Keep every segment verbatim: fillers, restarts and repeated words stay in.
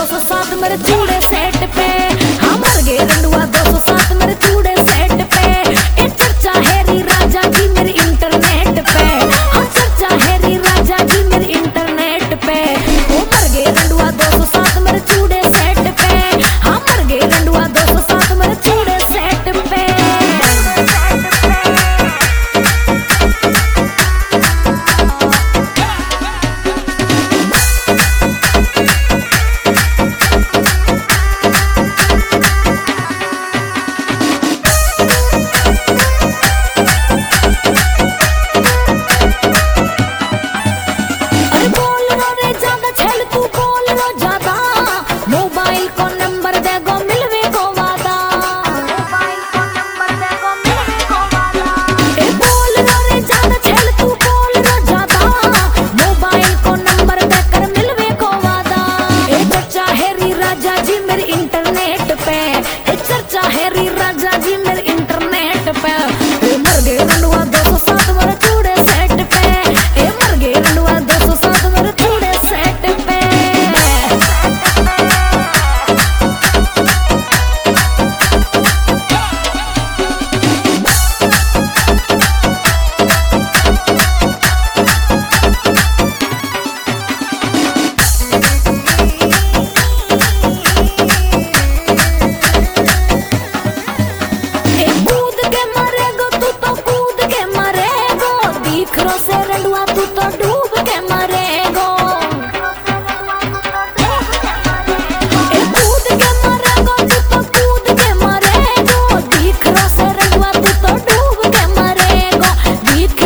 दो सौ सात मेरे चूड़े सेट पे। हाँ मर गए रंडुआ दो सौ सात मेरे चूड़े सेट पे। ए चर्चा है री राजा जी मेरे इंटरनेट पे। हाँ चर्चा है री राजा जी मेरे इंटरनेट पे। ओ मर गए रंडुआ दो सौ सात मेरे चूड़े सेट पे। हाँ मर गए रंडुआ दो सौ सात मेरे चूड़े सेट पे।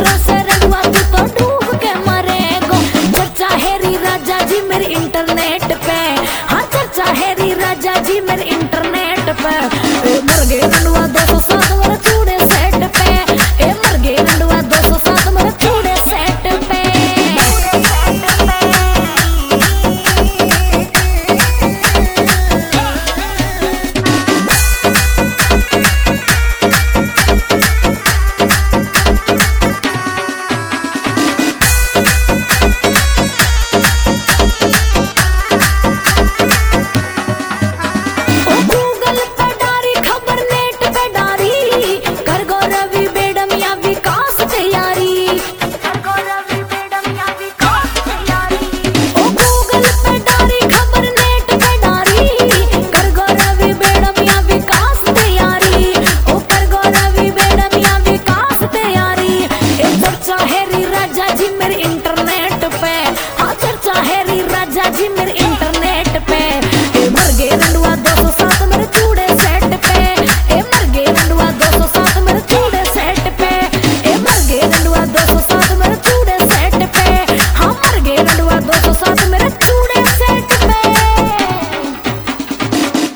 इंटरनेट